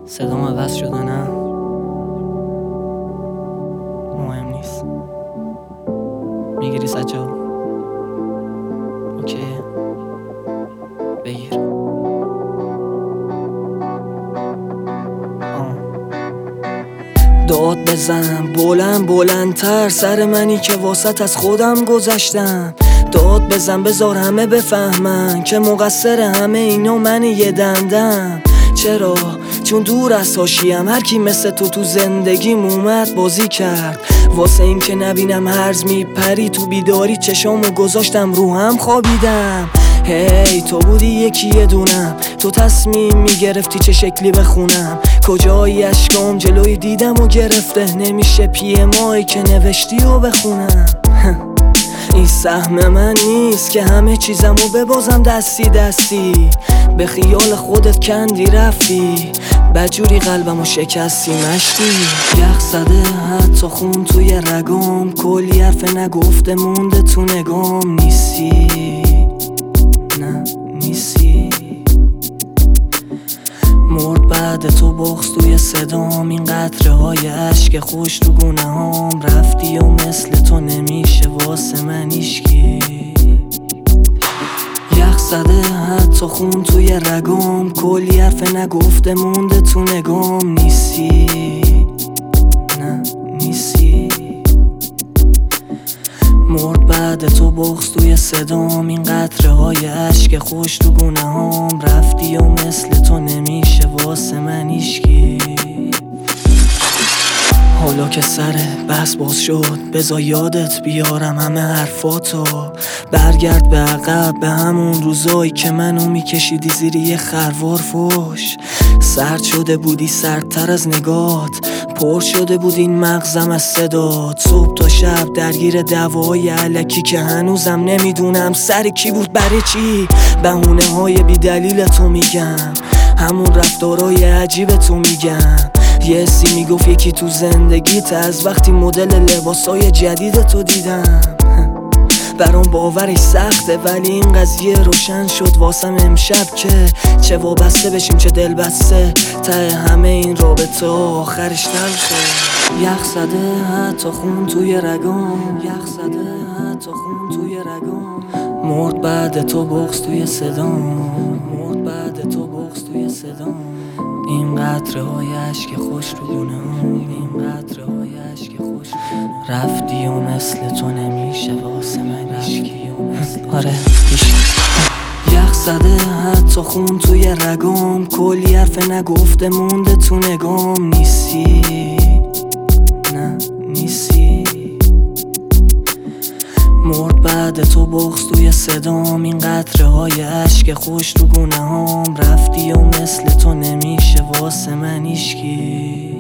صدام عوض شده نه مهم نیست. میگیری سجا؟ اوکی بگیر. داد بزن بلند بلندتر، سر منی که واسط از خودم گذشتم. داد بزن بذار همه بفهمن که مقصر همه اینا من یه دندم. چرا؟ چون دور از حاشیه‌ام، هر کی مثل تو زندگیم اومد بازی کرد. واسه این که نبینم هرز میپری تو بیداری، چشامو گذاشتم رو هم خوابیدم. هی تو بودی یکی یه دونم، تو تصمیم میگرفتی چه شکلی بخونم. کجایی اشکام جلوی دیدم و گرفته، نمیشه پیمایی که نوشتی و بخونم. این سهم من نیست که همه چیزمو ببازم دستی دستی. به خیال خودت کندی رفتی، بدجوری قلبمو شکستی مشتی. یخ زده حتی خون توی رگام، کلی حرف نگفته مونده تو نگام. نیستی نه نیستی، مرد بعد تو بغض توی صدام. این قطره های عشق خوش تو گونه هام، رفتی و مثل تو نمیشه واسه من هیچکی. یخ زده حتی خون توی رگام، کلی حرف نگفته مونده تو نگام. نیستی نه نیستی، مرد بعد تو بغض توی صدام. این قطره های عشق خوش تو گونه هام، رفتی و مثل تو نمیشه واسه من هیچکی. حالا که سر بحث باز شد، بذار یادت بیارم همه حرفاتو. برگرد به عقب، به همون روزایی که منو میکشیدی زیر یه خروار فوش. سرد شده بودی سردتر از نگات، پر شده بود این مغزم از صدات. صبح تا شب درگیر دعوای الکی که هنوزم نمیدونم سر کی بود برای چی. بهونه های بی دلیل تو میگم، همون رفتارای عجیب تو میگم. یه سی میگفت یکی تو زندگیت از وقتی مدل لباسای جدید تو دیدم. برام باورش سخته ولی این قضیه روشن شد واسم امشب که چه وابسته بشیم چه دل بسته. ته همه این رابطه آخرش تلخه. یخ زده حتی خون توی رگام، یخ زده حتی خون توی رگام. مرد بعد تو بغض توی صدام، مرد بعد تو بغض توی صدام. این قطره های عشق خوش رو گونه‌ام، این قطره های عشق خوش رو گونه‌ام. رفتی و مثل تو نمیشه واسه من هیچکی. آره یخ زده حتی خون توی رگام، کلی حرف نگفته مونده تو نگام. نیستی نه نیستی، مرد بعد تو بغض توی صدام. این قطره های عشق خوش تو گونه هام، رفتی و مثل تو نمیشه واسه من هیچکی.